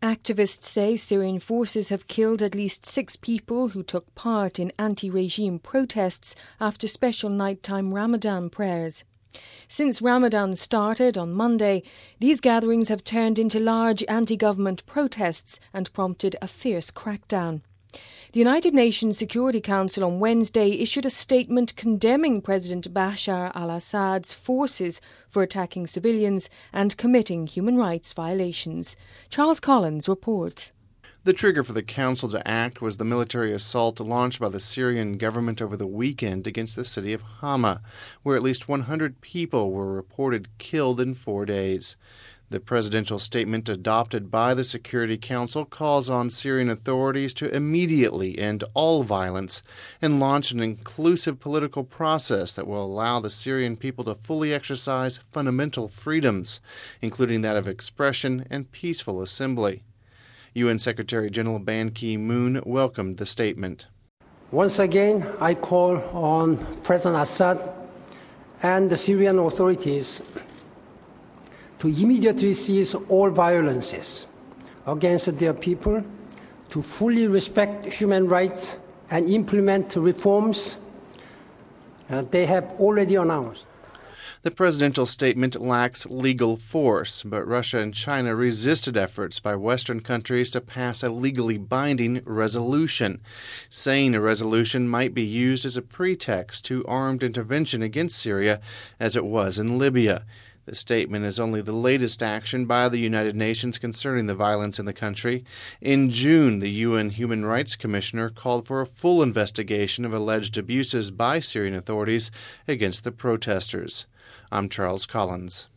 Activists say Syrian forces have killed at least 6 people who took part in anti-regime protests after special nighttime Ramadan prayers. Since Ramadan started on Monday, these gatherings have turned into large anti-government protests and prompted a fierce crackdown. The United Nations Security Council on Wednesday issued a statement condemning President Bashar al-Assad's forces for attacking civilians and committing human rights violations. Charles Collins reports. The trigger for the council to act was the military assault launched by the Syrian government over the weekend against the city of Hama, where at least 100 people were reported killed in 4 days. The presidential statement adopted by the Security Council calls on Syrian authorities to immediately end all violence and launch an inclusive political process that will allow the Syrian people to fully exercise fundamental freedoms, including that of expression and peaceful assembly. UN Secretary-General Ban Ki-moon welcomed the statement. Once again, I call on President Assad and the Syrian authorities to immediately cease all violences against their people, to fully respect human rights and implement reforms they have already announced. The presidential statement lacks legal force, but Russia and China resisted efforts by Western countries to pass a legally binding resolution, saying a resolution might be used as a pretext to armed intervention against Syria as it was in Libya. The statement is only the latest action by the United Nations concerning the violence in the country. In June, the UN Human Rights Commissioner called for a full investigation of alleged abuses by Syrian authorities against the protesters. I'm Charles Collins.